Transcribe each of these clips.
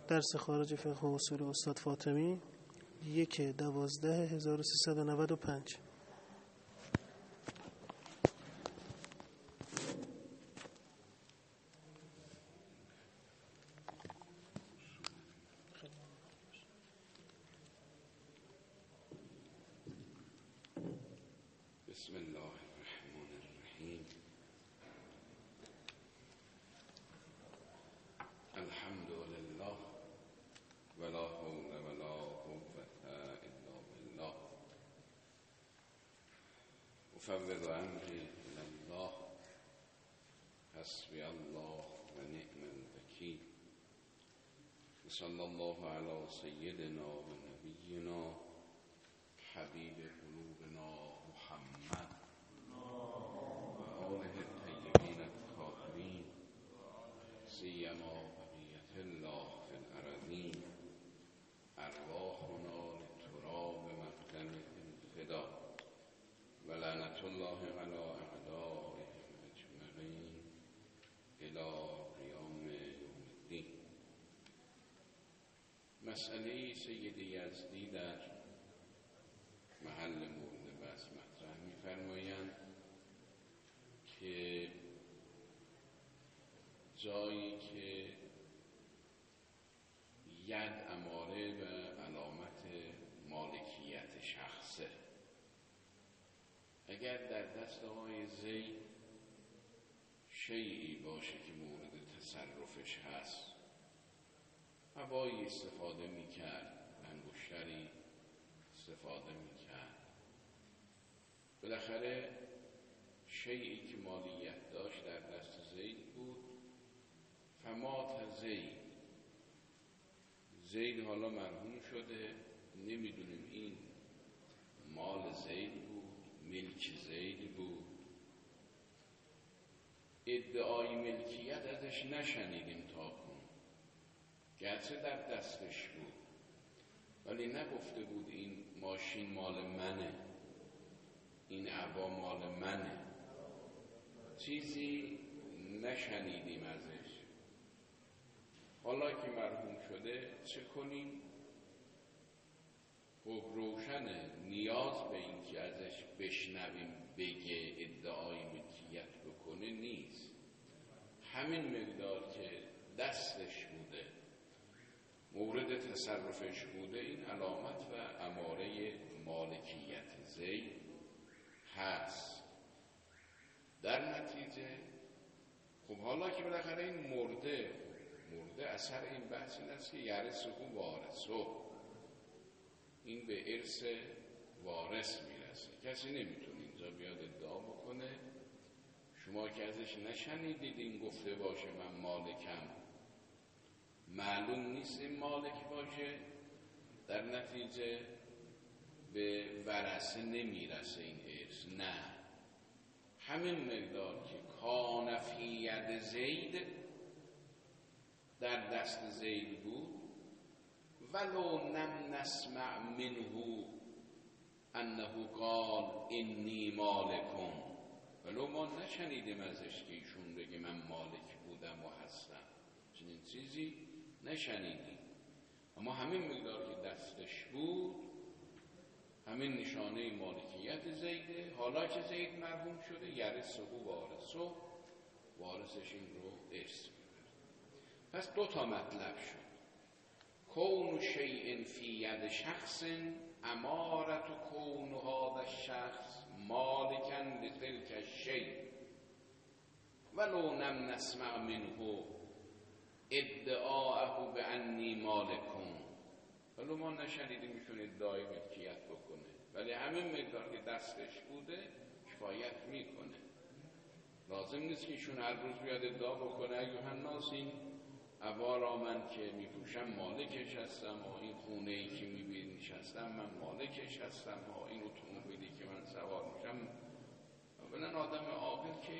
درس خارج فقه و اصول استاد فاطمی 1/12/1395. بسم الله الرحمن الرحیم. الحمد لله ولا حول ولا قوة الا بالله. افوض امری الی الله حسبی الله و نعم الوکیل. صلی الله علی سیدنا و نبینا حبیب قلوبنا محمد و آله الطیبین الطاهرین سیما بقیة الله فی الارضین. ارواحنا لتراب مقدم الفدا و لعنة الله علی اعدائهم اجمعین الی قیام یوم الدین. مسئله سید یزدی در محل مورد بحث مطرح می‌فرمایند که جایی که ید اماره و علامت مالکیت شخصه، اگر در دست آقای زید شیئی باشه که مورد تصرفش هست، هوایی استفاده می‌کرد، انگشتری استفاده می‌کرد، بالاخره شیئی که مالیت داشت در دست زید بود. فمات زید حالا مرحوم شده، نمیدونیم این مال زید بود، ملک زید بود، ادعای ملکیت ازش نشنیدیم تا کنون، گرچه در دستش بود ولی نگفته بود این ماشین مال منه، این عبا مال منه، چیزی نشنیدیم ازش. حالا که مرحوم شده چه کنیم؟ خب روشنه، نیاز به این که ازش بشنویم بگه ادعای ملکیت بکنه نیست. همین مقدار که دستش بوده، مورد تصرفش بوده، این علامت و اماره مالکیت زید هست. در نتیجه خب حالا که بالاخره این مرده اثر این بحث این است که یرثه وارثه، این به ارث وارث میرسه. کسی نمیتونه اینجا بیاد ادعا بکنه شما که ازش نشنیدید این گفته باشه من مالکم، معلوم نیست این مالک باشه، در نتیجه به ورثه نمیرسه این ارث. نه، همین مقدار که کان فی ید زید، در دست زید بود، ولو لم نسمع منه انه قال انی مالکم، ولو ما نشنیدیم ازش که ایشون بگه من مالک بودم و هستم، چنین چیزی نشنیدیم. اما همین مقدار که دستش بود، همین نشانه مالکیت زیده. حالا که زید مرحوم شده، یرثه وارثه، وارثش این رو ارث می‌بره. پس دو تا مطلب شد: کون شیء فی ید شخص امارت کون هذا الشخص مالکا لتلک الشیء ولو لم نسمع منه ادعاءه بانی مالکم. ولو ما نشنیدیم ایشون ادعای ملکیت بکنه، ولی همین مقدار که دستش بوده کفایت میکنه. لازم نیست که ایشون هر روز بیاد ادعا بکنه ایها الناس این عبا را من که میپوشم مالکش هستم، این خونه ای که میبینیش هستم من مالکش هستم، این اتومبیلی که من سوار میشم. اولا آدم عاقل که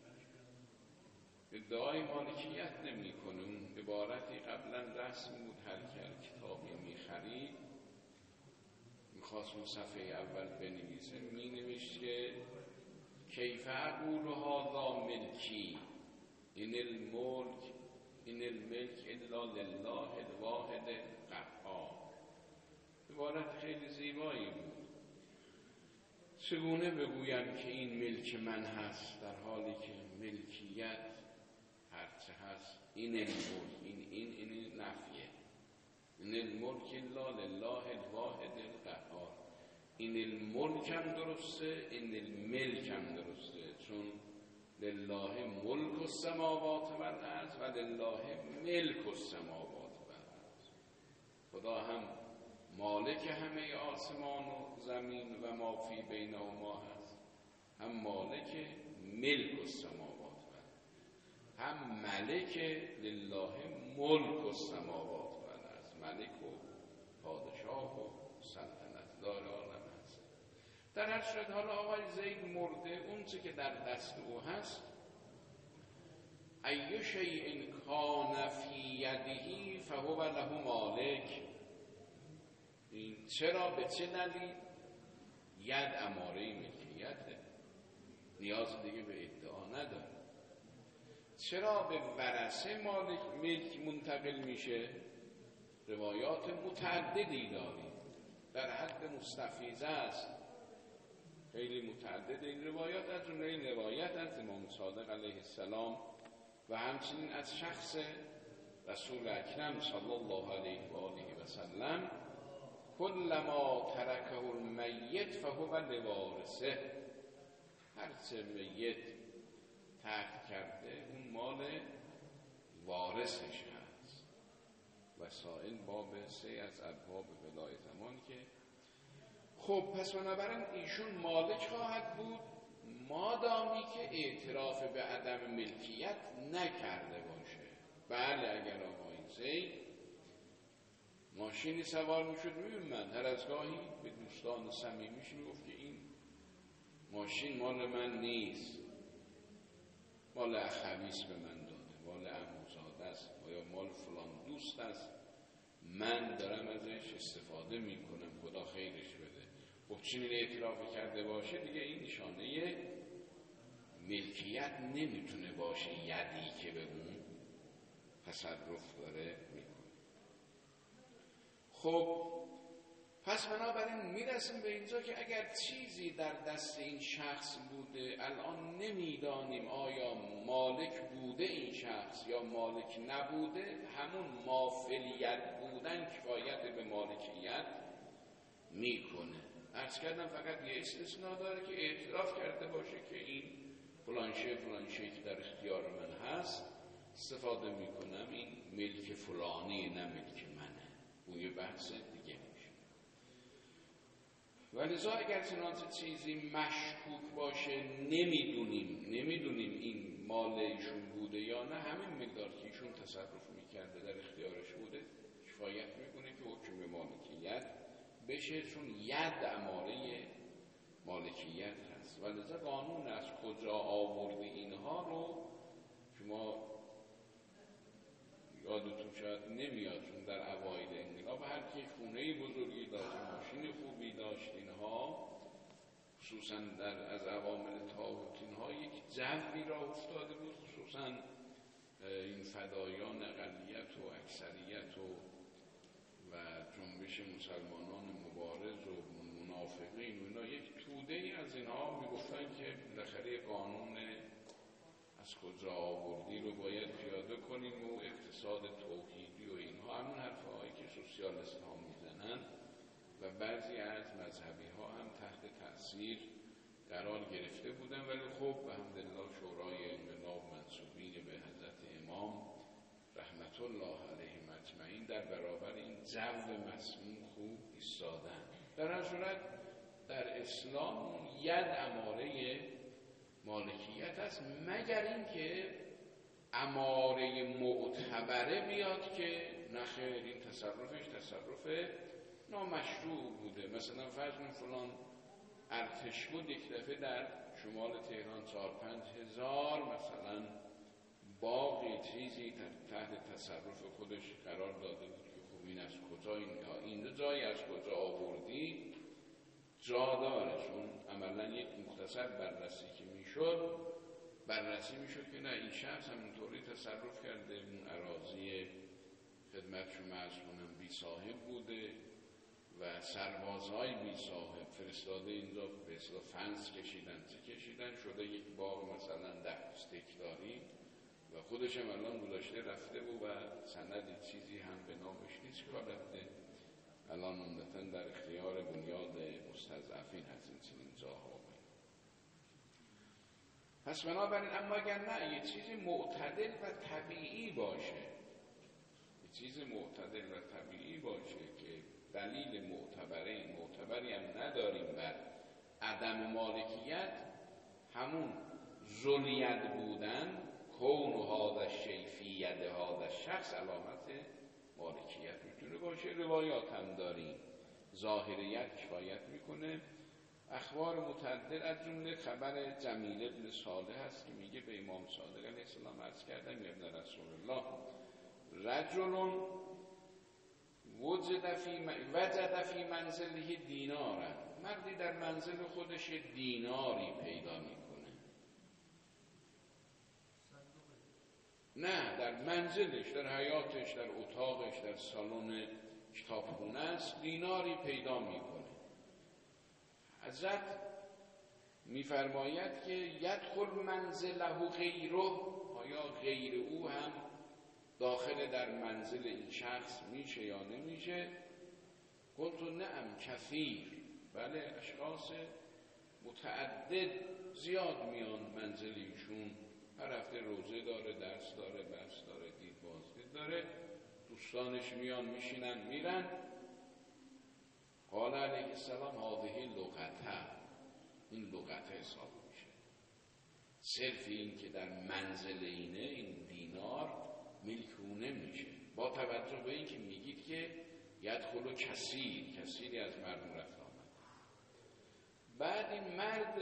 ادعای مالکیت نمی کنه. اون عبارتی قبلا رسم بود، هر کتابی میخرید میخواست اون صفحه اول بنویسه، مینوشت که کیف اقول هذا ملکی، این الملک این الملک الا لله الواحد القهار. عبارت خیلی زیبایی بود. چگونه بگویم که این ملک من هست در حالی که ملکیت هرچه هست این الملک، این نفیه. این الملک الا لله الواحد القهار. این الملک هم درسته، این الملک هم درسته، چون لله ملک السماوات و الارض و لله ملک السماوات و الارض. خدا هم مالک همه آسمان و زمین و ما فی بینهما هست، هم مالک ملک السماوات و الارض، هم ملک لله ملک السماوات و الارض، ملک و پادشاه و سلطنت دار عالم هست. در هر صورت حالا آقای زید مرده، اون چه که در دست او هست، ای شیء کان فی یده فهو له مالک. این چرا، به چه دلیل؟ ید اماره ملکیته، نیاز دیگه به ادعا نداره. چرا به ورثه ملک منتقل میشه؟ روایات متعددی داریم، در حد مستفیضه است، خیلی متعدد این روایات، از جمله این روایت از امام صادق علیه السلام و همچنین از شخص رسول اکرم صلی الله علیه و آله و سلم، کل ما ترکه المیت فهو لوارثه. هرچه میت ترک کرده اون مال وارثش هست. وسائل باب 3 از ابواب ولای زمان که خب پس بنابراین ایشون مالک خواهد بود مادامی که اعتراف به عدم ملکیت نکرده باشه. بله اگر آقای زید ماشینی سوار میشد، میومد هر از گاهی به دوستان صمیمیش میگفت که این ماشین مال من نیست، مال اخویس به من داده، مال عموزاده است یا مال فلان دوست است، من دارم ازش استفاده میکنم، خدا خیرش بده. خب چنین اعتراف کرده باشه دیگه این نشانه ملکیت نمیتونه باشه، یدی که به اون تصرف داره میکنه. خب پس بنابراین میرسیم به اینجا که اگر چیزی در دست این شخص بوده، الان نمیدانیم آیا مالک بوده این شخص یا مالک نبوده، همون مافلیت بودن کفایت به مالکیت میکنه. عرض کردم فقط یه استثناء داره که اعتراف کرده باشه که این فلان شیء که در اختیار من هست استفاده میکنم، این ملک فلانی نه ملک منه، اون یه بحث دیگه میشه. ولذا اگر چنانچه چیزی مشکوک باشه، نمیدونیم این مال ایشون بوده یا نه، همین مقدار که ایشون تصرف میکرده در اختیارش بوده کفایت میکنه که حکم به مالکیت بشه، چون ید اماره مالکیت هست. ولذا قانون از کجا آوردی اینها رو شما یادتون شاید نمیاد، چون در اوایل انقلاب هر کی خونه بزرگی داشت، ماشین خوبی داشت، اینها خصوصا از عوامل طاغوت اینها یک جوی را افتاده بود، خصوصا این فدایان اقلیت و اکثریت و جنبش مسلمانان مبارز و منافقین و اینا، یک توده ای از اینها میگفتن که بالاخره قانون از کجا آوردی رو باید پیاده کنیم و اقتصاد توحیدی و اینها، همون حرفهایی که سوسیالیست ها میزنن و بعضی از مذهبی ها هم تحت تأثیر قرار گرفته بودن. ولی خب الحمدلله شورای انقلاب منسوبین به حضرت امام رحمت الله علیهم اجمعین در برابر این جو مسموم خوب ایستادن. در هر صورت در اسلام ید اماره مالکیت است، مگر اینکه اماره معتبره بیاد که نخیر این تصرف نامشروع بوده. مثلا فرض کن فلان ارتش بود یک دفعه در شمال تهران 4-5 هزار مثلا باقی چیزی تحت تصرف خودش قرار داده بود که خب این از کجا، این جایی از کجا آوردی، جا داره، چون عملا یک مختصر بررسی که میشد بررسی میشد که نه، این شخص همونطوری تصرف کرده، اون اراضی خدمت شما عرض کنم بی صاحب بوده و سربازهای بی صاحب فرستاده اینجا به اصطلاح فنس کشیدن شده یک باغ مثلا 10 هکتاری و خودش هم الان گذاشته رفته و سند چیزی هم به نامش نیست که رفته الان عمدتاً در اختیار بنیاد مستضعفین هست این چنین جاها. پس بنابراین اما اگر نه یه چیزی معتدل و طبیعی باشه، یه چیز معتدل و طبیعی باشه که دلیل معتبری هم نداریم بر عدم مالکیت، همون ذلیت بودن، کون و هذا شیء فی ید هذا شخص علامت مالکیت میتونه باشه. روایات هم داریم، ظاهریت کفایت میکنه. اخبار متعدد از جمله خبر جمیل ابن صالح هست که میگه به امام صادق علیه السلام عرض کردم یا ابن رسول الله رجل وجد فی منزله دینارا، مردی در منزل خودش دیناری پیدا میکنه، نه در منزلش، در حیاتش، در اتاقش، در سالن کتابخونه است، دیناری پیدا میکنه. حضرت میفرماید که یدخل منزله غیره، آیا غیر او هم داخل در منزل این شخص میشه یا نمیشه؟ قلت نعم کثیر، بله اشخاص متعدد زیاد میان منزل ایشون، هر هفته روزه داره، درس داره، بحث داره، دید بازدید داره، دوستانش میان میشینن میرن. قال علیه السلام هذه لغته، این لغته حساب میشه، صرف این که در منزل اینه، این دینار ملک او نمیشه، با توجه به این که میگید که یدخل کثیری از مردم رفت آمد. بعد این مرد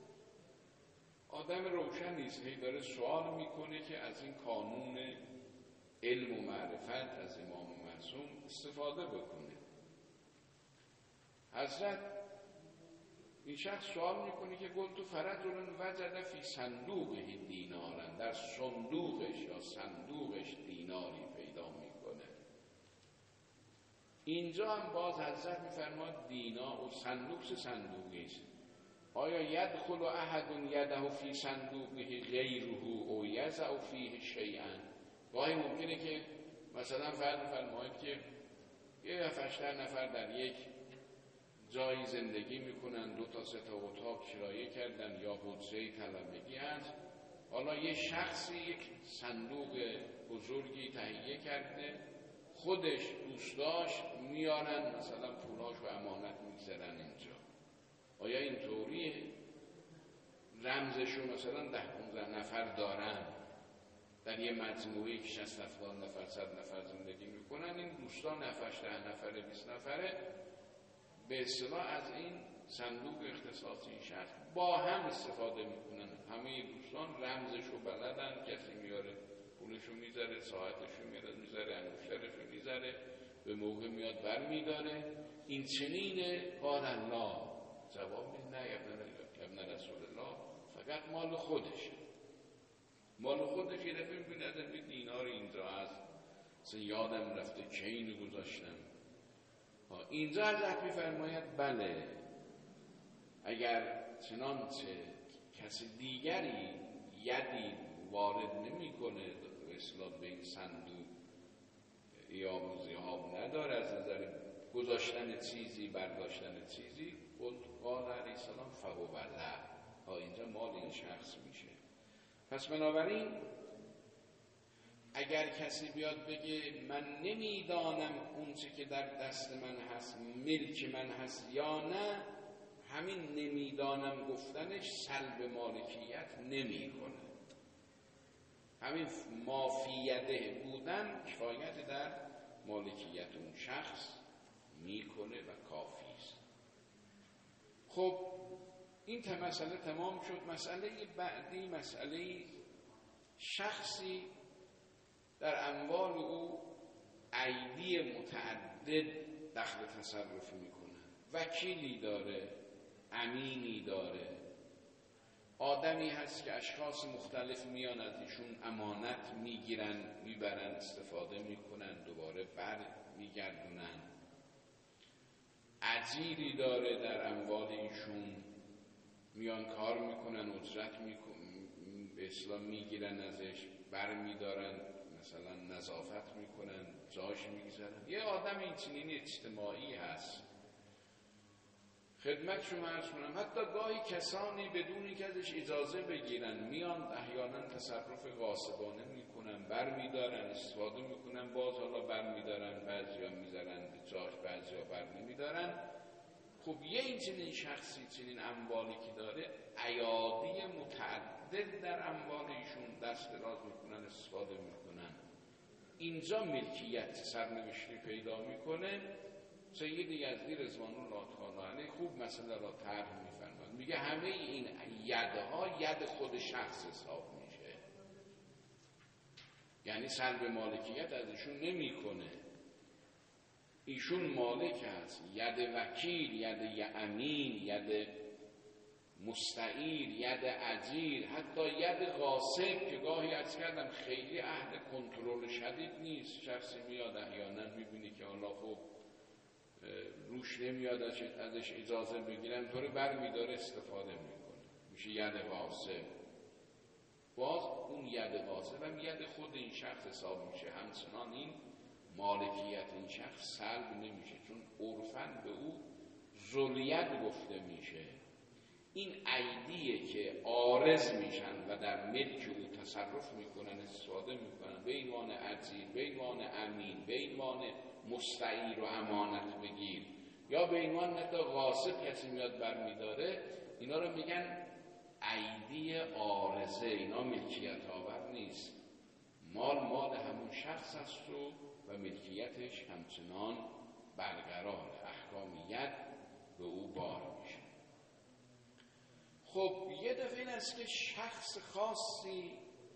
آدم روشن نیست، هی داره سوال میکنه که از این قانون علم و معرفت از امام معصوم استفاده بکنه. حضرت این شخص سوال میکنه که قلت فرجل وجد فی صندوقه دینارا، در صندوقش یا صندوقش دیناری پیدا میکنه. اینجا هم باز حضرت میفرماد دینار و صندوق چه صندوقی است؟ آیا یدخل احد یده فی صندوقه غیره او یضع فیه شیئا؟ گاهی ممکنه که مثلا فرماید که یه 7-8 نفر در یک جایی زندگی میکنن، 2 تا 3 تا اتاق کرایه کردن یا حجره طلبگی هست، حالا یه شخصی یک صندوق بزرگی تهیه کرده، خودش دوستاش میارن مثلا پولاش و امانت میگذارن اینجا. آیا این طوریه؟ رمزشو مثلا 10-15 نفر دارن، در یه مجموعه‌ای که 60-70 نفر 100 نفر زندگی میکنن، این دوستان 7-8 نفره 20 نفره به اصطلاح از این صندوق اختصاصی شخص با هم استفاده میکنن. همه دوستان رمزشو بلدن، کسی میاره پولشو میذاره، ساعتشو میذاره، انگشترشو میذاره، به موقع میاد بر میداره. این چنینه؟ قال الله، جواب نه ابن رسول الله، فقط مال خودشه، مال خودش. یه دفعه میبینه ازم به دینار اینجا هست، اصلا یادم رفته که اینو گذاشتم. اینجا حضرت میفرماید بله، اگر چنانچه کسی دیگری یدی وارد نمی کنه به اصطلاح به این صندوق ایاب و ذهاب نداره از نظر گذاشتن چیزی برداشتن چیزی، قال علیه السلام فهو له، اینجا مال این شخص میشه. پس بنابراین اگر کسی بیاد بگه من نمیدانم اون چه که در دست من هست ملک من هست یا نه، همین نمیدانم گفتنش سلب مالکیت نمیکنه. همین مافیده بودن کفایت در مالکیت اون شخص میکنه و کافی است. خب این مسئله تمام شد. مسئله بعدی مسئله شخصی در اموال او ایدی متعدد دخل تصرف میکنه، وکیلی داره، امینی داره. آدمی هست که اشخاص مختلف میان از ایشون امانت میگیرن، میبرن، استفاده میکنن، دوباره بر میگردونن. اجیری داره در اموال ایشون، میان کار میکنن، اجرت به اصطلاح میگیرن ازش، بر میدارن، مثلا نظافت میکنن، جاش میگذارن. یه آدم این چنین اجتماعی هست. خدمت شما عرض کنم حتی گاهی کسانی بدون که ازش اجازه بگیرن میان احیانا تصرف غاصبانه میکنن، بر میدارن، استفاده میکنن، باز حالا بر میدارن، بعضیا میذارن به جاش، بعضیا بر نمیدارن. خب یه این چنین شخصی چنین اموالی که داره، ایادی متعدد در اموال ایشون دست دراز میکنن، استفاده میکنن. اینجا ملکیت سرنوشتی پیدا میکنه. سید یزدی رضوان الله تعالی علیه خوب مسئله را طرح میفرماد. میگه همه این یدها ید خود شخص حساب میشه، یعنی سلب مالکیت از ایشون نمیکنه. ایشون مالک هست. ید وکیل، ید امین، ید مستعیر، ید اجیر، حتی ید غاصب که گاهی عرض کردم خیلی اهل کنترل شدید نیست. شخصی میاد احیانا میبینی که حالا خب روش نمیاد ازش اجازه بگیرن، طوری بر میداره، استفاده میکنه، میشه ید غاصب. باز اون ید غاصب هم ید خود این شخص حساب میشه. همچنان این مالکیت این شخص سلب نمیشه، چون عرفاً به او ذولیت گفته میشه. این ایدیه که عارض میشن و در ملک او تصرف میکنن، استفاده میکنن، به عنوان اجیر، به عنوان امین، به عنوان مستعیر و امانت بگیر، یا به عنوان حتی غاصب کسی میاد برمیداره، اینا رو میگن ایدی عارضه. اینا ملکیت آور نیست. مال همون شخص است و ملکیتش همچنان برقرار، احکامیت به او بار میشه. خب یه دفعه این است که شخص خاصی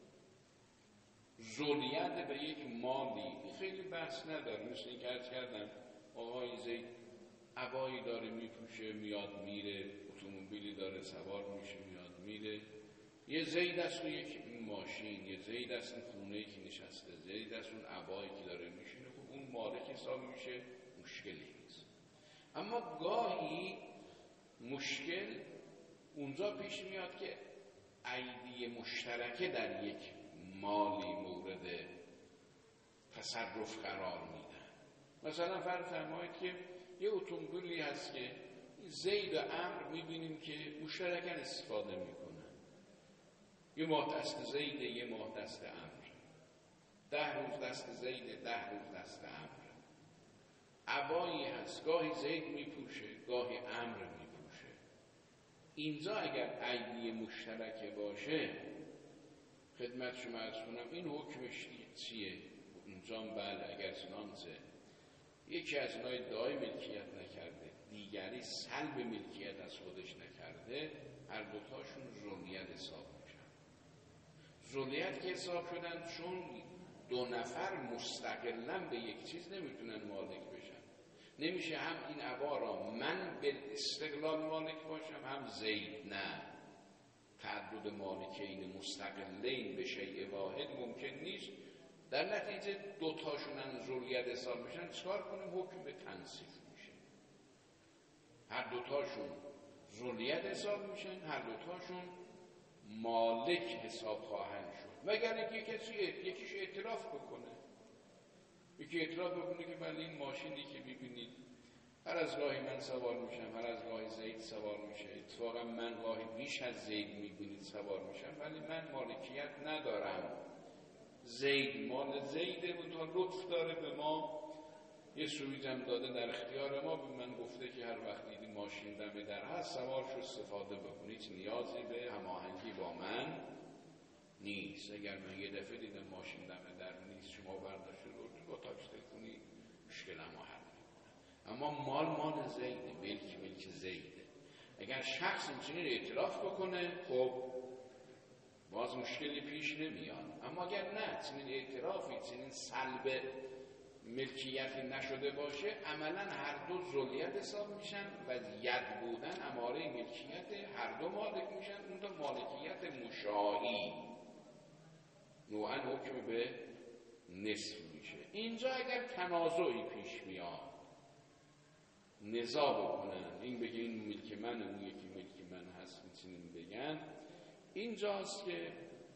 ذولیت به یک مالی، خیلی بحث نداره. مثل این که عرض کردم آقای زید عبایی داره میپوشه، میاد میره، اتومبیلی داره سوار میشه، میاد میره. یه زید است و یک ماشین، یه زید است اون خونه‌ای که نشسته، زید است اون عبایی که داره میشینه. خب اون مالک حساب میشه، مشکلی نیست. اما گاهی مشکل اونجا پیش میاد که ایدی مشترکه در یک مالی مورد تصرف قرار میدن. مثلا فرض فرمایید که یه اتومبیلی هست که زید و عمرو میبینیم که مشترکاً استفاده میکنن. یه ماه دست زید، یه ماه دست عمرو، 10 روز دست زید، 10 روز دست عمرو. عبایی هست گاهی زید میپوشه، گاهی عمرو میپوشه. اینجا اگر ایدی مشترکه باشه، خدمت شما عرض کنم این حکمش چیه؟ اینجا بله، اگر چنانچه یکی از اینای ادعای ملکیت نکرده، دیگری سلب ملکیت از خودش نکرده، هر دوتاشون ذولیت حساب میشن. ذولیت که حساب شدن چون دو نفر مستقلاً به یک چیز نمیتونن مالک بشن. نمیشه هم این عبا را من به استقلال مالک باشم، هم زید. نه، تعدد مالکین مستقلین به شیء واحد ممکن نیست. در نتیجه دوتاشون ذولیت حساب میشن. چکار کنیم؟ حکم به تنصیف میشه. هر دوتاشون ذولیت حساب میشن، هر دوتاشون مالک حساب خواهند شد، مگر اینکه یکیش اعتراف بکنه. یکی اعتراف بکنه که بله این ماشینی که میبینید هر از گاهی من سوار میشم، هر از گاهی زید سوار میشه، اتفاقا من گاهی بیش از زید میبینید سوار میشم، ولی من مالکیت ندارم. زید مال زیده و تا لطف داره به ما یه سویجم داده در اختیار ما، به من گفته که هر وقت دیدی ماشین دم در هست سوار شو استفاده بکنی، هیچ نیازی به هماهنگی با من نیست. اگر من یه دفعه دیدم ماشین دم در نیست، شما برداشت رو با تاکسی تلفنی مشکلم رو حل میکنه. اما مال زیده، ملک زیده. اگر شخص اینچنین اعتراف بکنه خب باز مشکلی پیش نمیاد. اما اگر نه، چنین اعترافی، چنین سلب ملکیتی نشده باشه عملا هر دو ذلیت حساب میشن و ید بودن اماره ملکیت، هر دو مالک میشن. اون تا مالکیت مشاعی نوعا حکم به نصف میشه. اینجا اگر تنازعی پیش میاد، نزاع بکنن، این بگه این ملک من، اون یکی ملک من هست، میتونیم بگن، اینجاست که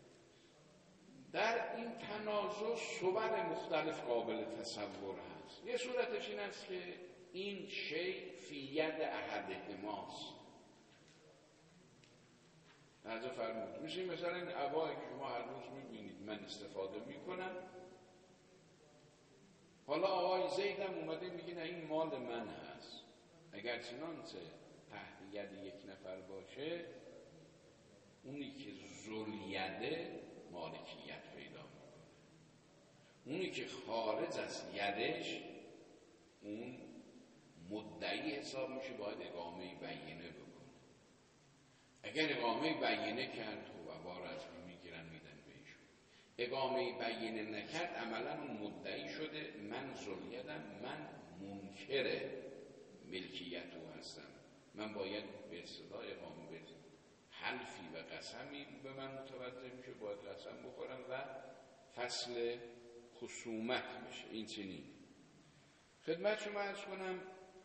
در این تنازع صور مختلف قابل تصور هست. یه صورتش این است که این شیء فی ید احدهماست. از فرمود میشه مثلا این عبایی که شما هر روز میبینید من استفاده میکنم، حالا آقای زیدم اومده میگه نه این مال من هست. اگر چنانچه تحت ید یک نفر باشه، اونی که ذوالیده مالکیت پیدا میکنه، اونی که خارج از یدش اون مدعی حساب میشه، باید اقامه بینه بکنه. اگر اقامه بینه کرد و عبار از میگیرن میدن بهشون. اقامه بینه نکرد عملا اون مدعی شده من ذولیدم، من منکر ملکیت او هستم، من باید به اصطلاح اقامه بدم. حلفی و قسمی به من متوجه میشه، باید قسم بخورم و فصل خصومت بشه. این چنین خدمت شما عرض کنم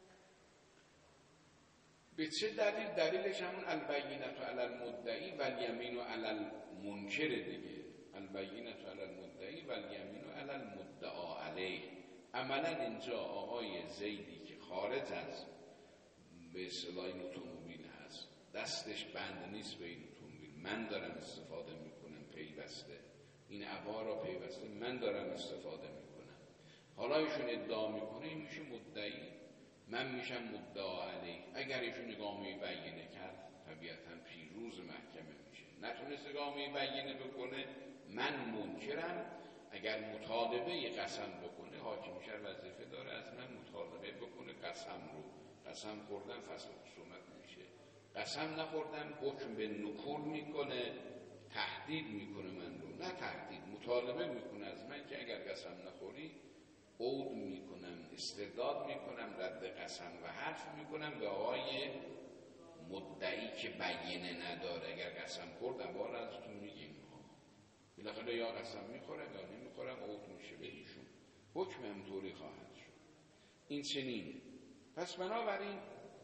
به چه دلیل؟ دلیلش همون البینة علی المدعی و الیمین علی المنکر دیگه. البینة علی المدعی و الیمین علی المدعا علیه. عملا اینجا آقای زیدی که خارج از به اصطلاح این اتومبیل هست، دستش بند نیست به این اتومبیل، من دارم استفاده میکنم پیوسته، این عبا را پیوسته من دارم استفاده میکنم. حالا ایشون ادعا میکنه، این میشه مدعی، من میشم مدعا علیه. اگر ایشون اقامه بینه کرد طبیعتا پیروز محکمه میشه. نتونست اقامه بینه بکنه، من منکرم. اگر مطالبه قسم بکنه، حاکم شهر وظیفه داره از من مطالبه بکنه قسم رو. قسم خوردم فصل خصومت میشه، قسم نخوردم حکم به نکول میکنه، تهدید میکنه من رو، نه تهدید، مطالبه میکنه از من که اگر قسم نخوری عود میکنم، استرداد میکنم، رد قسم و حرف میکنم به آقای مدعی که بینه نداره. اگر قسم خوردم بار ازتون میگیم بالاخره یا قسم میخورم یا نمیخورم، عود میشه به ایشون، حکم همطوری خواهد شد. این چنینه. پس بنابراین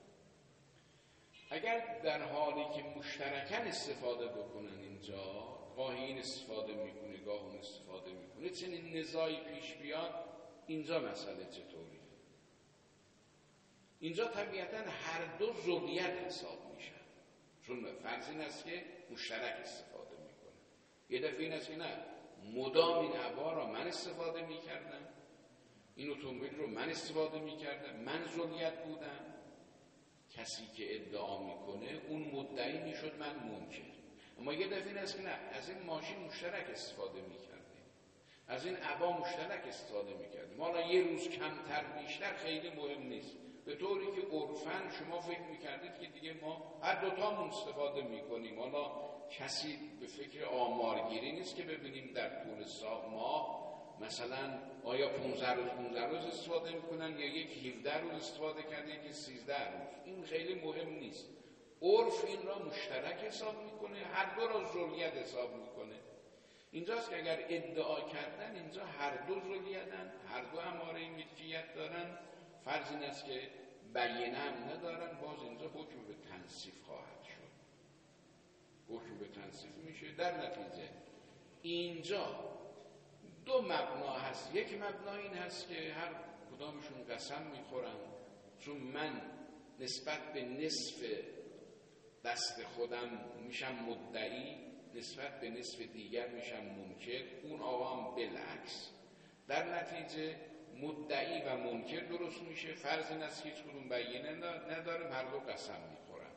اگر در حالی که مشترکاً استفاده بکنن، اینجا گاهی این استفاده میکنه گاه اون استفاده میکنه، چنین نزاعی پیش بیاد، اینجا مسئله چطوریه؟ اینجا طبیعتاً هر دو ذولیت حساب میشن، چون فرض این است که مشترک استفاده میکنه. یه دفعه این است که نه، مدام این عبا را من استفاده میکردم، این اتومبیل رو من استفاده میکردم، من ذولیت بودم. کسی که ادعا میکنه اون مدعی میشد، من منکر. اما یه دفعه این است که نه، از این ماشین مشترک استفاده میکردیم، از این عبا مشترک استفاده میکردیم، حالا یه روز کمتر بیشتر خیلی مهم نیست، به طوری که عرفاً شما فکر میکردید که دیگه ما هر دوتامون استفاده میکنیم. حالا کسی به فکر آمارگیری نیست که ببینیم در طول ماه مثلا آیا 15 روز استفاده میکنن یا یک 17 روز استفاده کرده یکی 13 روز. این خیلی مهم نیست. عرف این را مشترک حساب میکنه، هر دو را ذولیت حساب میکنه. اینجاست که اگر ادعا کردن، اینجا هر دو ذولیتن، هر دو اماره ملکیت دارن، فرض این است که بیینه هم ندارن، باز اینجا حکم به تنصیف خواهد شد. حکم به تنصیف میشه. در نتیجه اینجا دو مبنا هست. یک مبنا این هست که هر کدامشون قسم میخورن، چون من نسبت به نصف دست خودم میشم مدعی، نسبت به نصف دیگر میشم منکر، اون آقا هم بالعکس. در نتیجه مدعی و منکر درست میشه. فرض این است که هیچ کدوم بیینه نداریم، هر دو قسم میخورن.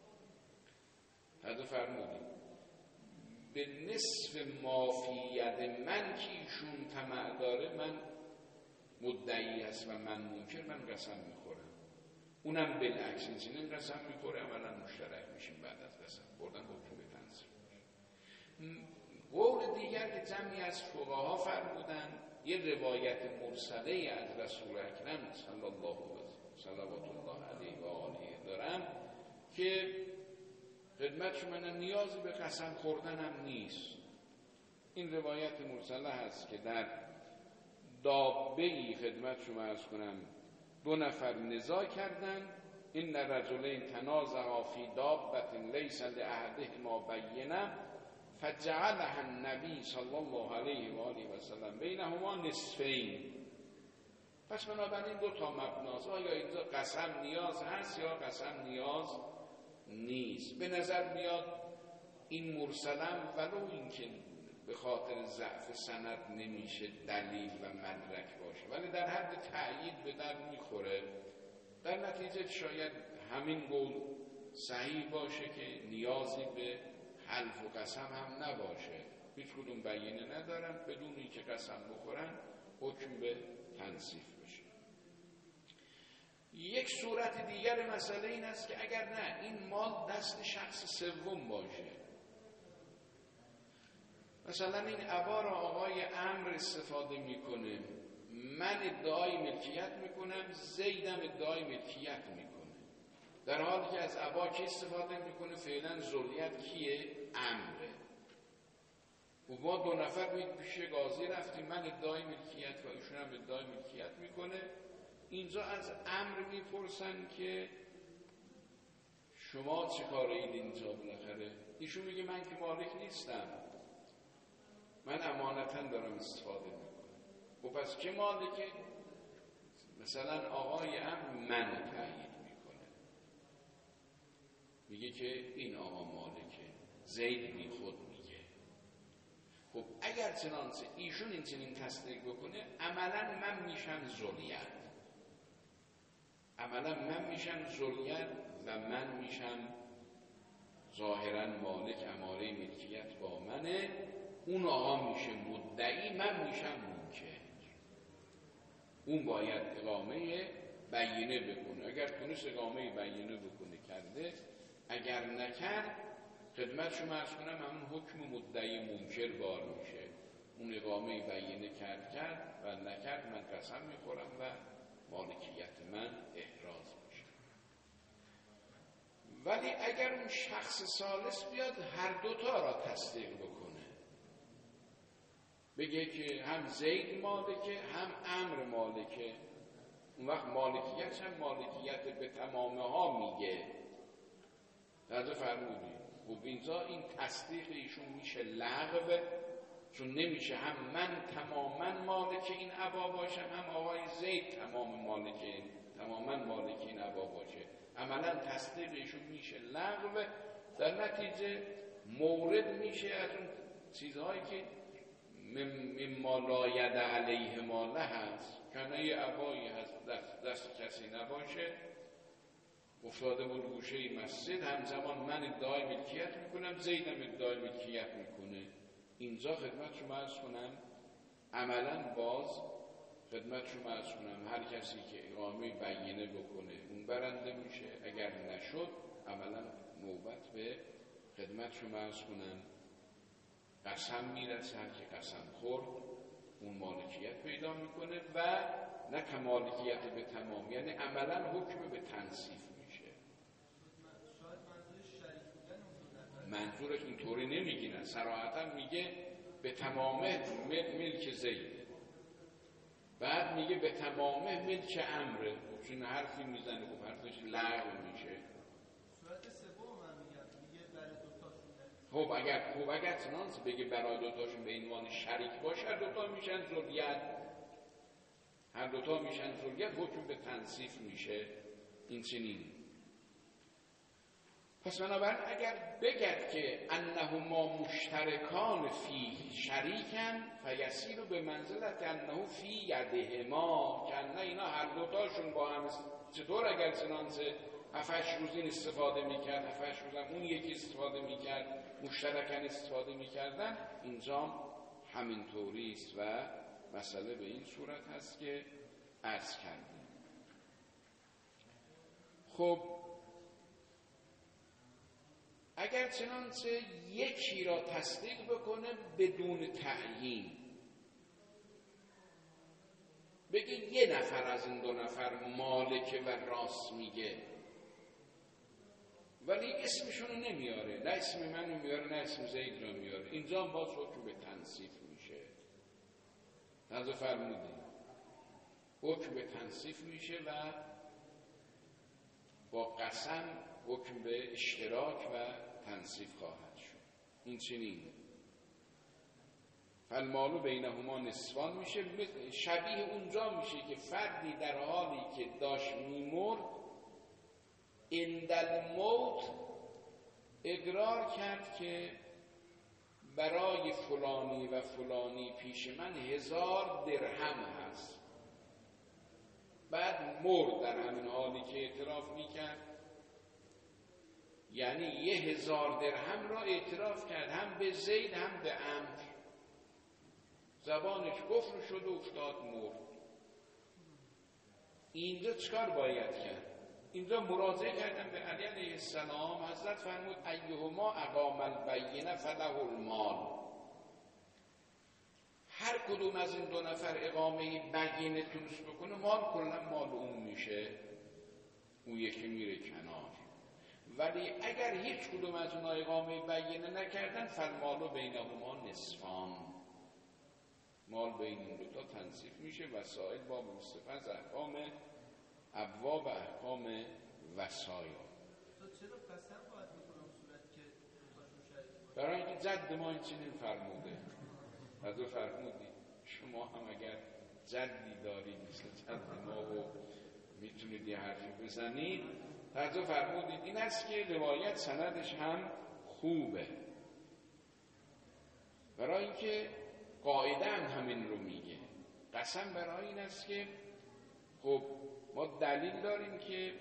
حضرت فرمودیم به نصف مافیت من که ایشون طمع داره، من مدعی هست و من منکر، من قسم میخورم. اونم بالعکس، این قسم میخوره، اولا مشترک میشیم، بعد از قسم خوردن حکم به تنصیف میشه. قول دیگر که جمعی از فقها فرمودن یه روایت مرسله از رسول اکرم صلوات الله علیه و آله دارم که خدمت شما نیازی به قسم خوردن هم نیست. این روایت مرسله هست که در دابه‌ای خدمت شما عرض کنم 2 نفر نزاع کردند. این رجلین تنازعا فی دابة لیس لأحدهما بینه فجعلها النبی صلی الله علیه و آله و سلم بینهما نصفین. پس بنابراین 2 تا مبناست، آیا اینجا قسم نیاز هست یا قسم نیاز نیست. به نظر میاد این مرسلم ولو اینکه به خاطر ضعف سند نمیشه دلیل و مدرک باشه، ولی در حد تأیید به در میخوره. در نتیجه شاید همین قول صحیح باشه که نیازی به حلف و قسم هم نباشه، هیچ کدوم بیینه ندارن، بدون اینکه قسم بخورن حکم به تنصیف بشه. یک صورت دیگر مسئله این است که اگر نه این مال دست شخص سوم باشه، مثلا این عبا را آقای عمرو استفاده میکنه، من ادعای ملکیت میکنم، زیدم ادعای ملکیت میکنه، در حالی که از عبا کی استفاده میکنه؟ فعلا ذریت کیه؟ عمره. و ما 2 نفر پیش قاضی رفتیم، من ادعای ملکیت و ایشون هم ادعای ملکیت میکنه. اینجا از عمرو میپرسن که شما چه کاره اید اینجا بالاخره؟ ایشون میگه من که مالک نیستم، من امانتاً دارم استفاده میکنم. و پس که مالکه؟ مثلا آقای عمرو من تایید میکنه، میگه که این آقا مالکه، زید بی خود میگه. خب اگر چنانچه ایشون این چنین تصدیق بکنه، عملا من میشم ذریت، و من میشم ظاهرا مالک، اماره ملکیت با منه، اون آقا میشه مدعی، من میشم منکر. اون باید اقامه بیینه بکنه، اگر تونست اقامه بیینه بکنه کرده، اگر نکرد خدمت شما عرض کنم همون حکم مدعی منکر بار میشه. اون اقامه بیینه کرد و نکرد، من قسم میخورم و مالکیت من احراز میشه. ولی اگر اون شخص ثالث بیاد هر 2 تا را تصدیق بکنه، بگه که هم زید مالکه هم عمرو مالکه، اون وقت مالکیت هم مالکیت به تمامه ها میگه. توجه فرمودید؟ خب اینجا این تصدیق ایشون میشه لغو، چون نمیشه هم من تماما مالک این عبا باشم، هم آقای زید تماما مالک این عبا باشه. عملا تصدیق ایشون میشه لغو، در نتیجه مورد میشه از اون چیزهایی که مما لا ید علیه ماله هست. کنه یه عبایی هست دست کسی نباشه، افتاده بود گوشه مسجد، همزمان من ادعای ملکیت میکنم، زیدم ادعای ملکیت میکنه. اینجا خدمت شما عرض کنم عملا باز خدمت شما عرض کنم هر کسی که اقامه بیینه بکنه اون برنده میشه. اگر نشد عملا نوبت به خدمت شما عرض کنم قسم میرسه، که قسم خورد اون مالکیت پیدا میکنه و نه که مالکیت به تمام، یعنی عملا حکم به تنصیف میشه. منظورش اینطوری نمیگیرن، صراحتا میگه به تمامه ملک زیده، بعد میگه به تمامه ملک عمره. چون حرفی میزنه خب حرفش لغو میشه. صورت سوم من میگه برای 2 تاشون. اگر چنانچه بگه برای 2 تاشون به عنوان شریک باشه، هر 2 تا میشن ذریت، حکم به تنصیف میشه. این چنین. پس بنابراین اگر بگد که انهما مشترکان فی شریکن فیسیر به منزلت انه فی یدهما، که انه اینا هر 2 تاشون با هم چطور اگر چنانچه 7 روز این استفاده میکرد، 7 روز هم اون یکی استفاده میکرد، مشترکن استفاده میکردن، اینجا همینطوری است و مسئله به این صورت هست که عرض کردیم. خب اگر چنانچه یکی را تصدیق بکنه بدون تعیین، بگه یه نفر از این دو نفر مالکه و راست میگه، ولی اسمشونو نمیاره، نه اسم منو میاره نه اسم زید رو میاره. اینجا باز حکم به تنصیف میشه. نظر فرمودی حکم به تنصیف میشه و با قسم حکم به اشتراک و تنصیف خواهد شد. این چنینه. فالمالو بینهما نصفان میشه. شبیه اونجا میشه که فردی در حالی که داشت میمرد عند الموت اقرار کرد که برای فلانی و فلانی پیش من 1000 درهم هست. بعد مرد در همین حالی که اعتراف میکرد، یعنی 1000 درهم را اعتراف کرد، هم به زید هم به عمرو. زبانش کفر شد و افتاد مرد. اینجا چکار باید کرد؟ اینجا مراجعه کردن به علی علیه السلام. حضرت فرمود ایهما اقام البینه فله المال. هر کدوم از این دو نفر اقامه بینه تونست بکنه، مال کلا مال اون میشه، اون یکی میره کنار. ولی اگر هیچ کدوم از اونها اقامه بینه نکردن، فالمالو بینهما نصفان، مال بین این دوتا تنصیف میشه. وسائل باب مستفز احکام ابواب احکام وصایا. چرا قسم باید بکنم صورت که دوتاشون شریک؟ برای اینکه جد ما این چنین فرموده. حضور فرمودی شما هم اگر جدی دارید مثل جد ما و میتونید یه حرفی بزنید، حضور فرمودید این است که روایت سندش هم خوبه. برای اینکه قاعده همین رو میگه. قسم برای این است که خب ما دلیل داریم که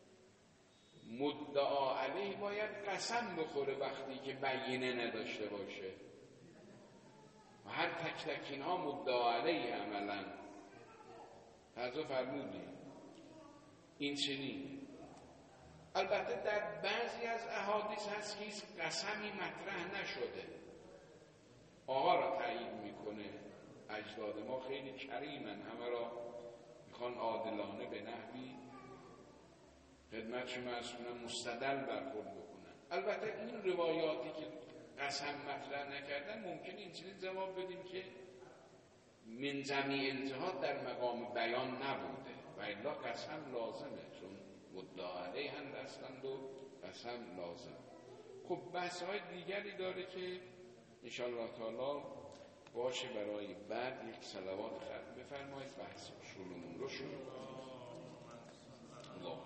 مدعا علیه باید قسم بخوره وقتی که بینه نداشته باشه و هر تک تک اینها مدعا علیه عملا. حضور فرمودی این چنینه. البته در بعضی از احادیث هست که هیچ قسمی مطرح نشده، آقا را تعیین میکنه. اجداد ما خیلی کریمن، همه را میخوان عادلانه به نحوی خدمت شما ارسونن مستدل برخورد بکنن. البته این روایاتی که قسم مطرح نکردن ممکنه این چنین جواب بدیم که من جمیع الجهات در مقام بیان نبوده و الا قسم لازمه، چون مدعا علیه هم هستند و قسم لازم. خب بحث‌های دیگری داره که انشاءالله تعالی باشه برای بعد. یک صلوات ختم بفرمایید بحث شروعمون رو شروع کنید. الله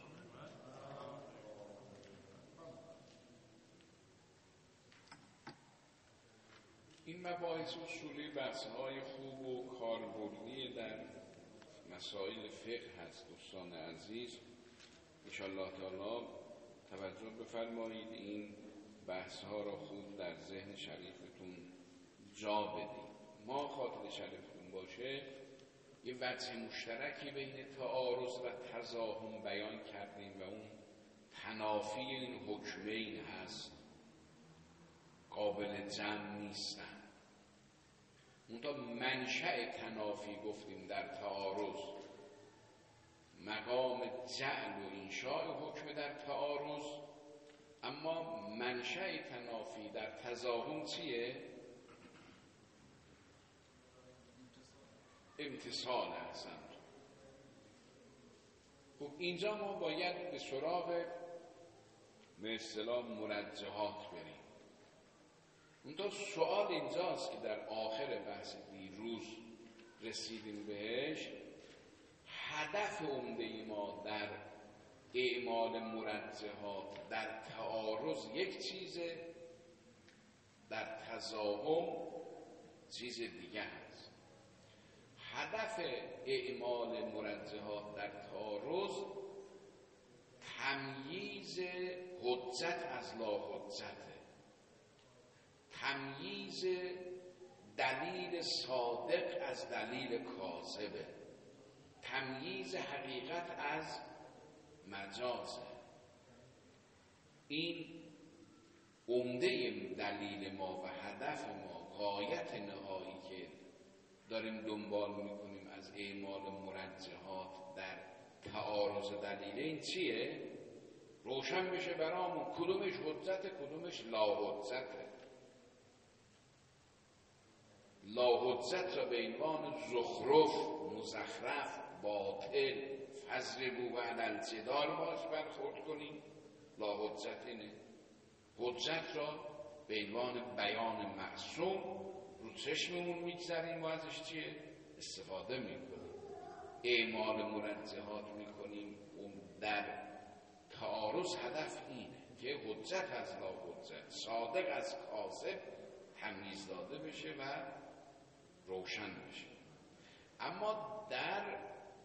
این مباحث اصولی بحث‌های خوب و کاربردی در مسائل فقه هست. دوستان عزیز انشاءالله تعالی توجه بفرمایید، این بحث‌ها را خوب در ذهن شریفتون جا بدید. ما خاطر شریفتون باشه یه وجه مشترکی بین تعارض و تضاهم بیان کردیم و اون تنافی این حکمین هست، قابل جمع نیستن. اونتا منشأ تنافی گفتیم در تعارض، مقام جعل و انشاء حکم در تعارض، اما منشأ تنافی در تضاهم چیه؟ امتصال هستند. خب اینجا ما باید به سراغ به اصطلاح مرجحات بریم. اونتا سوال اینجاست که در آخر بحث دیروز رسیدیم بهش، هدف عمده ما در اعمال مرجحات در تعارض یک چیزه، در تضاهم چیز دیگه هست. هدف اعمال مرجحات در تعارض تمییز حجت از لا حجته، تمییز دلیل صادق از دلیل کاذبه، تمییز حقیقت از مجازه. این عمده دلیل ما و هدف ما، غایت نهایی که داریم دنبال میکنیم از اعمال مرجحات در تعارض دلیل این چیه؟ روشن بشه برامون کدومش حجت کدومش لاحجته. لاحجت را به عنوان زخرف، مزخرف، باطل، فضربوا علی الجدار باش برخورد کنیم، لاحجت اینه. حجت را به عنوان بیان معصوم رو چشممون میگذاریم و ازش چیه؟ استفاده میکنیم. اعمال مرجحات میکنیم. اون در تعارض هدف اینه که حجت از لاحجت، صادق از کاذب تمییز داده بشه و روشن بشه. اما در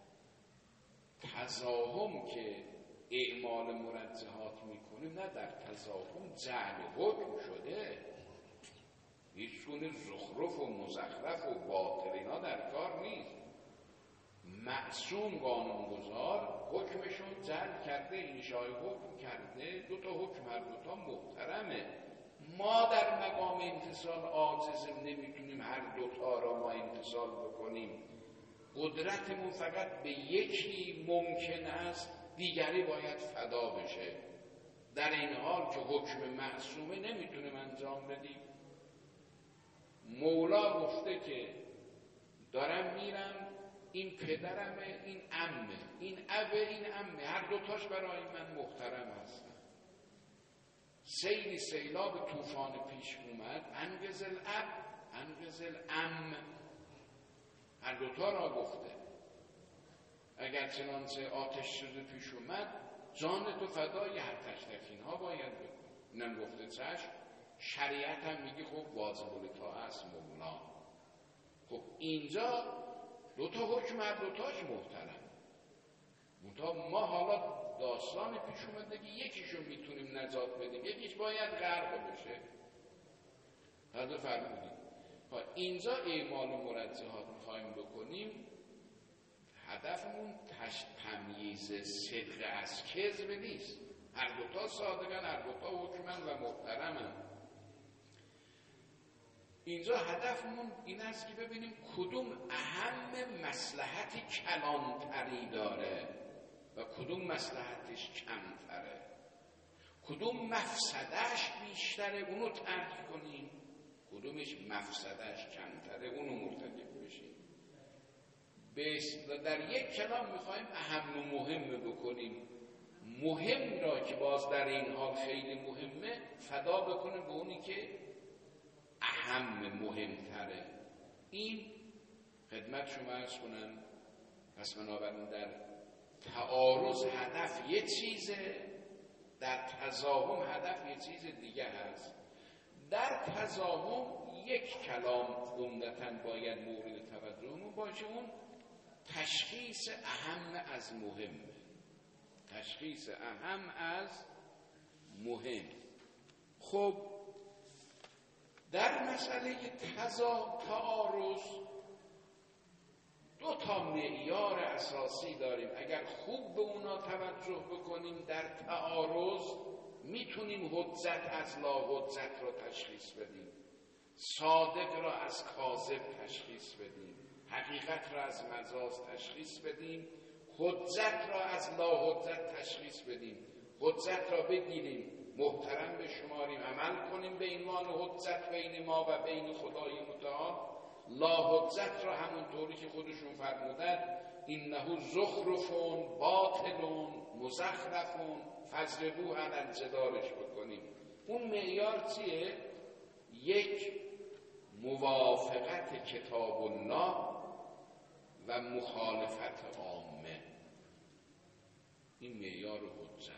تزاحم که اعمال مرجحات میکنیم، نه در تزاحم جعل حکم شده، هیچ گونه زخرف و مزخرف و باطل اینا در کار نیست. معصوم قانونگذار حکمشون جعل کرده، انشای حکم کرده، دو تا حکم هر دو تا محترمه. ما در مقام امتثال عاجزیم، نمیتونیم هر دوتا را ما امتثال بکنیم. قدرتمون فقط به یکی ممکن است، دیگری باید فدا بشه. در این حال که حکم معصومه نمیتونیم انجام بدیم. مولا گفته که دارم میرم، این پدرمه، این عمه، این ابه، این عمه، هر دوتاش برای من محترم هستن. سیلی سیلاب طوفان پیش اومد، انقذ الاب انقذ العم، هر دوتا را گفته. اگر چنانچه آتش شده پیش اومد، جان تو فدای هر تشتفین ها باید بکن. اینم گفته چشم. شریعت هم میگه خب واجب الطاعه است مولا. خب اینجا دوتا حکم هر دوتاش محترم. ما حالا داستان پیش اومده که یکیشو میتونیم نجات بدیم، یکیش باید غرق بشه. حالا فرمودیم اینجا اعمال و مرجحات میخوایم بکنیم، هدفمون تمییز صدق از کذب نیست. هر دوتا صادقن، هر دوتا حکمن و محترمن. اینجا هدفمون این است که ببینیم کدوم اهم مصلحتی کلانتری داره و کدوم مصلحتش کمتره، کدوم مفسدش بیشتره اونو ترک کنیم، کدومش مفسدش کمتره اونو مرتکب بشیم. در یک کلام میخوایم اهم و مهم بکنیم. مهم را که باز در این حال خیلی مهمه فدا بکنه به اونی که اهم مهمتره. این خدمت شما عرض کنم. پس بنابراین در تعارض هدف یه چیزه، در تزاحم هدف یه چیز دیگه هست. در تزاحم یک کلام عمدتاً باید مورد توجهمون باشه، اون تشخیص اهم از مهمه. تشخیص اهم از مهم. خب در مسئله تعارض دو تا معیار اساسی داریم. اگر خوب به اونا توجه بکنیم در تعارض میتونیم حجت از لاحجت را تشخیص بدیم، صادق را از کاذب تشخیص بدیم، حقیقت را از مجاز تشخیص بدیم، حجت را از لاحجت تشخیص بدیم. حجت را بگیریم، محترم بشماریم، عمل کنیم به عنوان حجت بین ما و بین خدای متعال. لاحجت را همونطوری که خودشون فرمودن اینه زخرفون باطلون مزخرفون فضربوا علی الجدارش بکنیم. اون معیار چیه؟ یک، موافقت کتاب الله و مخالفت عامه. این معیار حجت.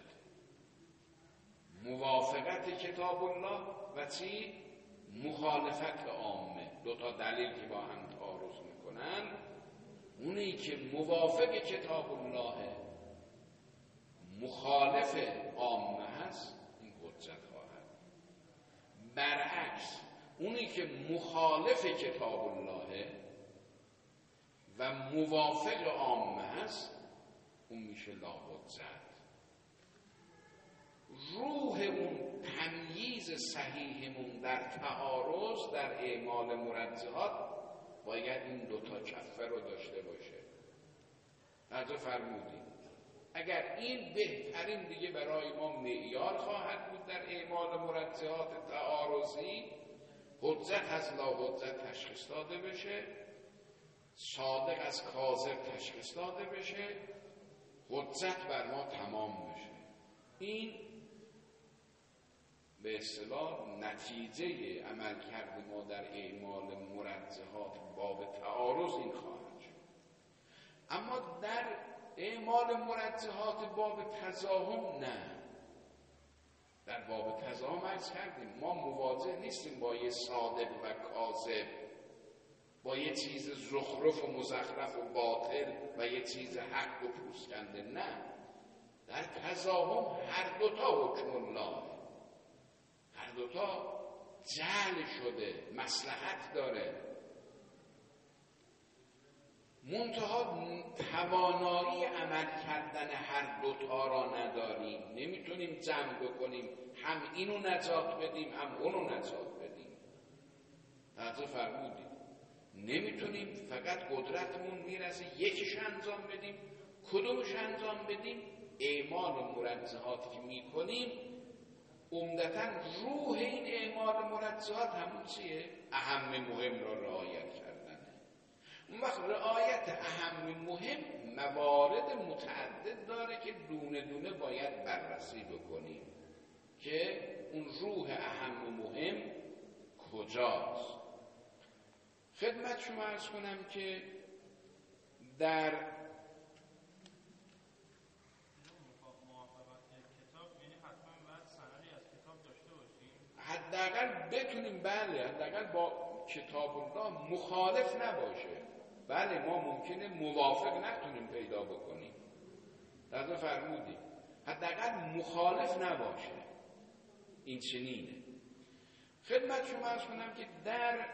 موافقت کتاب الله و چی؟ مخالفت عامه. دو تا دلیل که با هم تعارض میکنن، اونی که موافق کتاب الله مخالف عامه هست این حجت خواهد. برعکس اونی که مخالف کتاب الله و موافق عامه هست اون میشه لاحجت. روح اون تمییز صحیحمون در تعارض، در اعمال مرجحات باید این دوتا کفه رو داشته باشه. حضرت فرمودید اگر این بهترین دیگه برای ما معیار خواهد بود در اعمال مرجحات تعارضی، حجت از لاحجت تشخیص داده بشه، صادق از کاذب تشخیص داده بشه، حجت بر ما تمام بشه. این به اصطلاح نتیجه عمل کرده ما در اعمال مرجحات باب تعارض این خواهد شد. اما در اعمال مرجحات باب تضاهم نه. در باب تضاهم عرض کردیم ما مواجه نیستیم با یه صادق و کاذب، با یه چیز زخرف و مزخرف و باطل و یه چیز حق و پوسکنده. نه، در تضاهم هر دوتا حکم الله، هر دوتا جعل شده، مصلحت داره، منتها توانایی عمل کردن هر دوتا را نداریم. نمیتونیم جمع بکنیم هم اینو نجات بدیم هم اونو نجات بدیم. حضرت فرمودیم نمیتونیم فقط قدرتمون میرسه یکیش انجام بدیم، کدومش انجام بدیم؟ اعمال مرجحاتی که میکنیم عمدتاً روح این اعمال مرجحات همون چیه؟ اهم مهم را رعایت کردنه. اون وقت رعایت اهم مهم موارد متعدد داره که دونه دونه باید بررسی بکنیم که اون روح اهم مهم کجاست. خدمت شما عرض کنم که در حداقل بتونیم، بله حداقل با کتاب الله مخالف نباشه. بله ما ممکنه موافق نتونیم پیدا بکنیم، حضرت فرمودیم حداقل مخالف نباشه. این چنینه. خدمت شما عرض کنم که در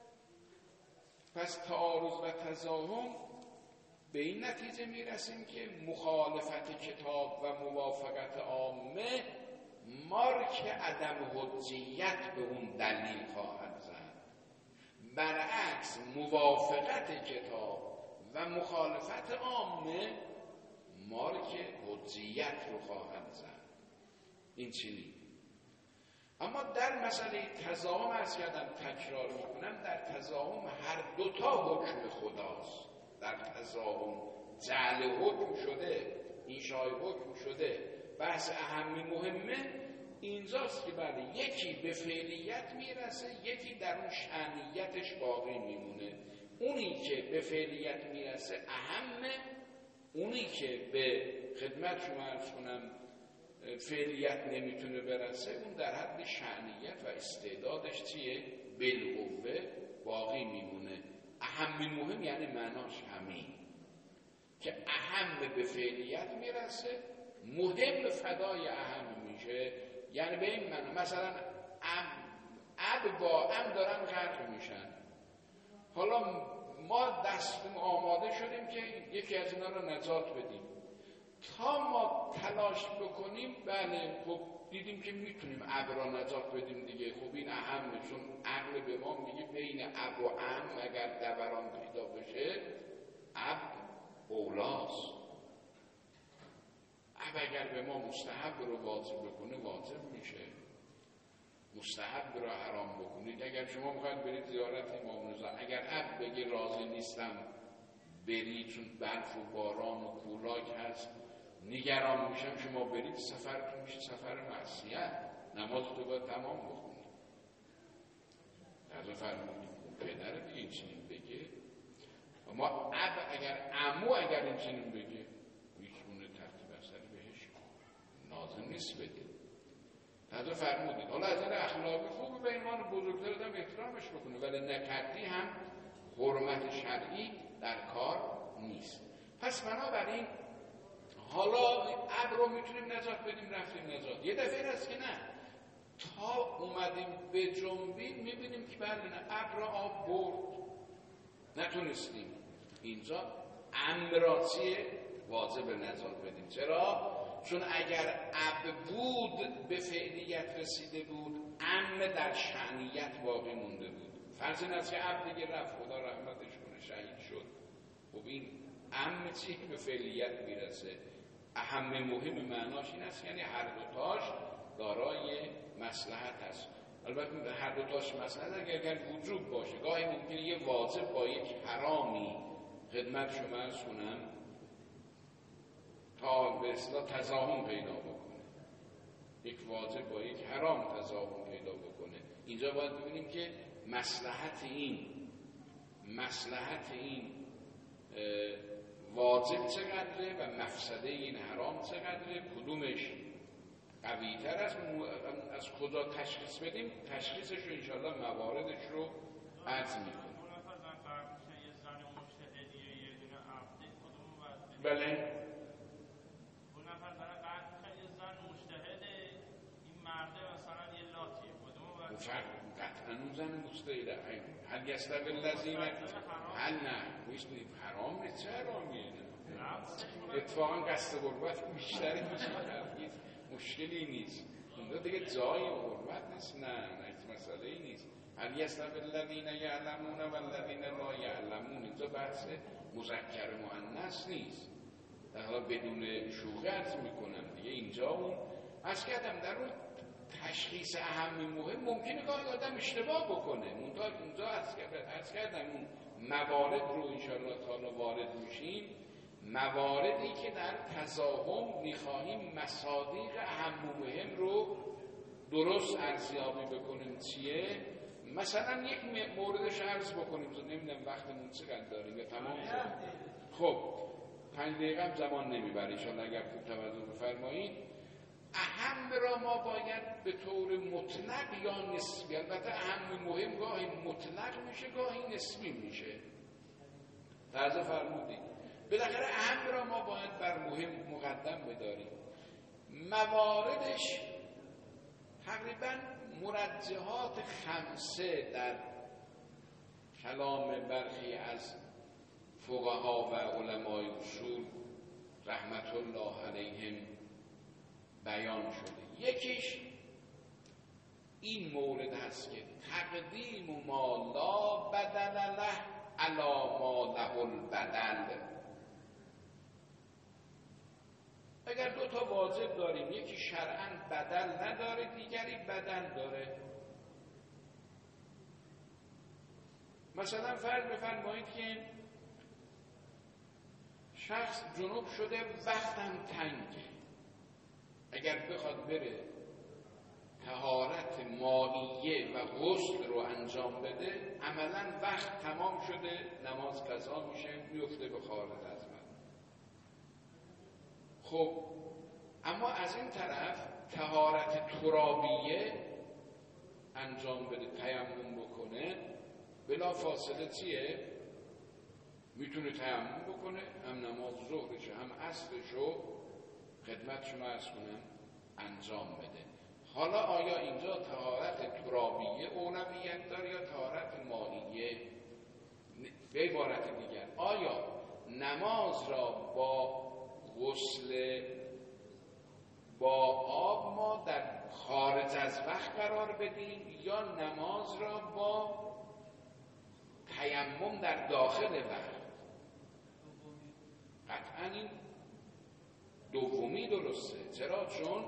پس تعارض و تضاهم به این نتیجه میرسیم که مخالفت کتاب و موافقت عامه مارک عدم حجیت به اون دلیل خواهد زد. برعکس موافقت کتاب و مخالفت عامه مارک حجیت رو خواهد زد. این چنین. اما در مسئله تضاهم عرض کردم، تکرار میکنم، در تضاهم هر دوتا حکم خداست. در تضاهم جعل حکم شده، انشای حکم شده. بحث اهم مهمه اینجاست که بله یکی به فعلیت میرسه، یکی در اون شأنیتش باقی میمونه. اونی که به فعلیت میرسه اهمه، اونی که به خدمت شما عرض کنم فعلیت نمیتونه برسه اون در حد شأنیت و استعدادش چیه؟ بالقوه باقی میمونه. اهم مهم یعنی معناش همین که اهم به فعلیت میرسه، مهم فدای اهم میشه. یعنی به این معنی مثلا اب با ام دارن غرق میشن، حالا ما دستم آماده شدیم که یکی از اینا رو نجات بدیم. تا ما تلاش بکنیم بله خب دیدیم که میتونیم اب را نجات بدیم دیگه، خب این اهمه، چون عقل به ما میگه بین اب و ام اگر دوران پیدا بشه اب اولاست. اب اگر به ما مستحب رو واجب بکنه واجب میشه، مستحب رو حرام بکنید. اگر شما میخواید برید زیارت امام رضا، اگر اب بگه راضی نیستم برید چون برف و باران و کولاک هست نگران میشم، شما برید سفرتون میشه سفر معصیت، نمازتو باید تمام بخونید. حضرت فرمودید پدر دیگه این چنین بگه، اما اب اگر عمو اگر این چنین بگه میتونه ترتیب اثر بهش لازم نیست بگه. حضرت فرمودید حالا از این اخلاقی خوبه به ایمان بزرگتر آدم احترامش بکنه، ولی نکردی هم حرمت شرعی در کار نیست. پس بنابراین حالا اب رو میتونیم نجات بدیم، رفتیم نجات. یه دفعه هست که نه، تا اومدیم به جنبیم میبینیم که بله نه، اب را آب برد، نتونستیم. اینجا امراضیه واجب نجات بدیم. چرا؟ چون اگر اب بود به فعلیت رسیده بود، ام در شأنیت باقی مونده بود. فرض این است که عبد دیگه رفت، خدا رحمتش کنه، شهید شد. خب این اهم چی به فعلیت میرسه؟ اهم مهم معناش این است یعنی هر دوتاش دارای مصلحت است. البته هر دوتاش مصلحت اگر وجوب باشه. گاهی ممکنه یه واجب با یک حرامی خدمت شما عرض کنم تا به اصطلاح تضاهم پیدا بکنه، یک واجب با یک حرام تضاهم پیدا بکنه. اینجا باید ببینیم که مصلحت این واجب چقدره و مفسده این حرام چقدره، کدومش قوی‌تر است، از کجا تشخیص بدیم. تشخیصش رو انشاءالله مواردش رو عرض میکنیم. بله اون نفر داره قرد میشه یه زن مجتهده، این مرده مثلا یه لاتیه، کدومو قطعا اون زن مجتهده. هل یستوی الذین هل نه میشنید حرام نیست، چه حرامیه؟ اتفاقا قصد غربت بیشتری میشه، مشکلی نیست اونجا دیگه جای غربت نیست. نه هیچ مسئله ای نیست. هل یستوی الذین یعلمون و الذین لا یعلمون، اینجا بحث مذکر مؤنث نیست. در حالا بدون شوخی عرض میکنم دیگه. اینجا اون عرض کردم در اون تشخیص اهم مهم ممکنه گاهی آدم اشتباه بکنه. اونجا عرض کردم اون موارد رو انشاءالله تعالی وارد میشیم، مواردی که در تضاهم میخواهیم مصادیق اهم و مهم رو درست ارزیابی بکنیم. چیه؟ مثلا یک موردش عرض بکنیم، نمیدونم وقتمون چقدر داریم یا تمام شد. خب 5 دقیقه هم زمان نمیبره انشاءالله اگر خوب توجه بفرمایید. اهم را ما باید به طور مطلق یا نسبی، البته اهم مهم گاهی مطلق میشه گاهی نسبی میشه، توجه فرمودید. بالاخره اهم را ما باید بر مهم مقدم بداریم. مواردش تقریبا مرجحات 5 در کلام برخی از فقها و علمای اصول رحمت الله علیهم بیان شده. یکیش این مورد هست که تقدیم ما لا بدل له علی ما له البدل. اگر 2 تا واجب داریم، یکی شرعاً بدل نداره، دیگری بدل داره. مثلا فرض بفرمایید که شخص جنوب شده، وقتم تنگه، اگر بخواد بره طهارت مائیه و غسل رو انجام بده، عملاً وقت تمام شده، نماز قضا میشه، میفته به خارج از وقت. خب اما از این طرف طهارت ترابیه انجام بده، تیمم بکنه، بلا فاصله چیه؟ میتونه تیمم بکنه، هم نماز ظهرش هم عصرشو خدمت شما عرض کنم انجام بده. حالا آیا اینجا طهارت ترابیه اولویت داره یا طهارت مائیه؟ به عبارت دیگر آیا نماز را با غسل با آب ما در خارج از وقت قرار بدیم یا نماز را با تیمم در داخل وقت؟ قطعا این دومی درسته. چرا؟ چون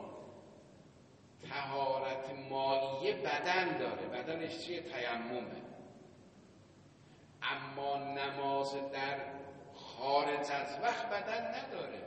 طهارت مائیه بدن داره، بدنش چیه؟ تیممه. اما نماز در خارج از وقت بدن نداره.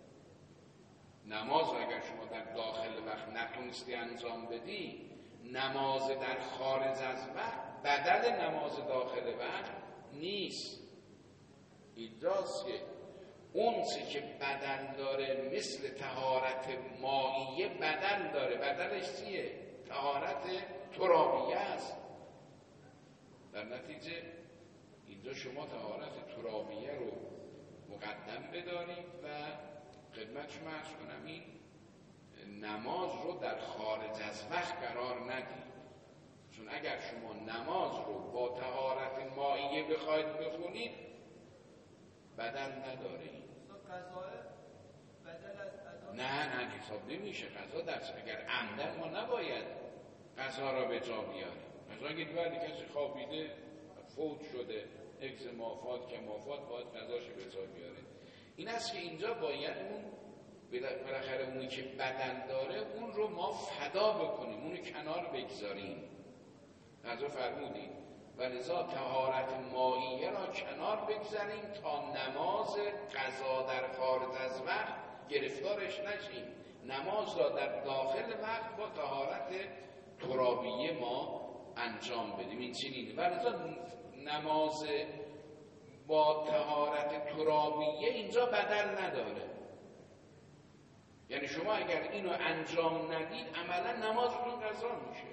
نماز اگر شما در داخل وقت نتونستی انجام بدی، نماز در خارج از وقت بدل نماز داخل وقت نیست. اینجاست که اون چی که بدن داره مثل طهارت مائیه بدن داره، بدنش چیه؟ طهارت ترابیه است. در نتیجه اینجا شما طهارت ترابیه رو مقدم بدارید و خدمت شما عرض کنم این نماز رو در خارج از وقت قرار ندید. چون اگر شما نماز رو با طهارت مائیه بخواید بخونید بدل نداره. قضا بدل از ادا نه حساب نمیشه. قضا در اگر عمدن ما نباید قضا را به جا بیاریم. مثلا اگه بردی کسی خوابیده فوت شده اگزمافات کمافات باید غذاش به حساب بیاره. این است که اینجا باید اون بالاخره اونی که بدن داره اون رو ما فدا بکنیم، اون رو کنار بگذاریم. غذا فرمودیم و لذا طهارت مائیه را کنار بگذاریم تا نماز قضا در خارج از وقت گرفتارش نشیم. نماز را در داخل وقت با طهارت ترابیه ما انجام بدیم. این چنینه. و لذا نماز با طهارت ترابیه اینجا بدل نداره. یعنی شما اگر اینو انجام ندید عملا نمازتون قضا میشه،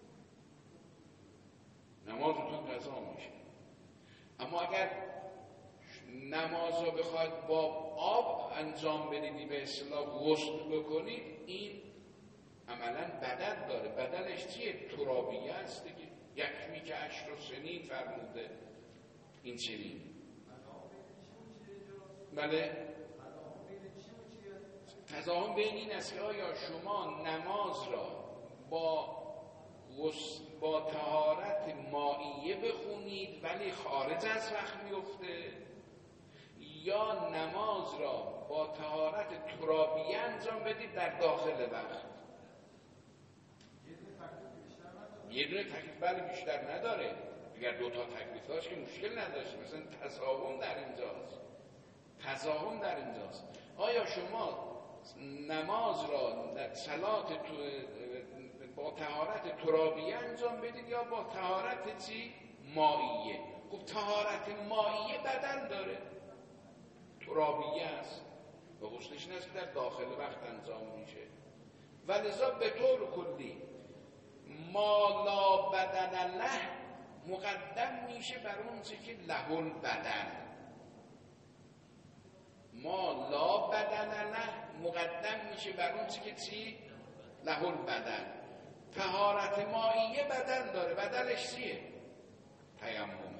نمازتون قضا میشه. اما اگر نماز رو بخواید با آب انجام بدید، به اصطلاح غسل بکنید، این عملا بدل داره. بدلش چیه؟ ترابیه است دیگه. یکمی که 10 سنین فرموده. این چنین. بله، تضاهم بین این است که آیا شما نماز را با طهارت مائیه بخونید ولی خارج از وقت میفته، یا نماز را با طهارت ترابیه انجام بدید در داخل وقت. یه دونه تکلیف بله بیشتر نداره. اگر دوتا تکلیف داشت که مشکل نداشت. مثلا تضاهم در اینجاست. تضاهم در اینجاست. آیا شما نماز را در صلات با طهارت ترابیه انجام بدید یا با طهارت چی؟ مائیه. خب طهارت مائیه بدن داره، ترابیه است و غسلش نیست که در داخل وقت انجام میشه. و لذا به طور کلی ما لا بدن له مقدم میشه بر اون چی که له البدن. ما لا بدن له مقدم میشه بر اون چی که چی؟ له البدن. طهارت مائیه بدن داره، بدلش چیه؟ تیمم.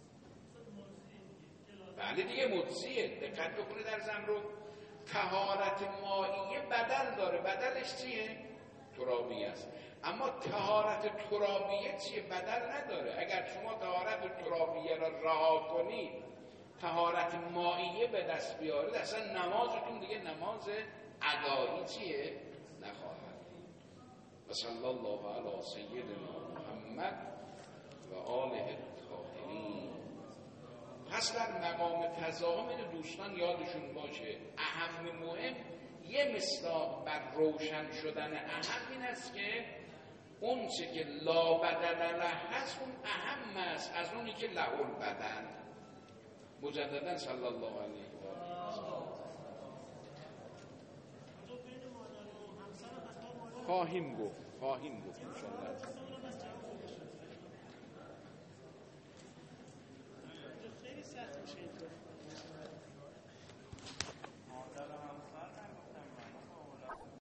بله دیگه مجزیه. دقت بکنید در زن رو. طهارت مائیه بدن داره، بدلش چیه؟ ترابیه است. اما طهارت ترابیه چیه؟ بدل نداره. اگر شما طهارت ترابیه را رها کنید، طهارت مائیه به دست بیارید، اصلا نمازتون دیگه نماز ادایی چیه؟ نخواهد. و صلی الله علی سیدنا محمد و آله الطاهرین. پس در مقام تضاهم دوستان یادشون باشه اهم مهم یه مصداق بر روشن شدن اهم این است که اون چه که لا بدن له هست اون اهم است از اونی که له البدن. مجددا صلی الله علیه و آله. خواهیم گفت ان شاء الله.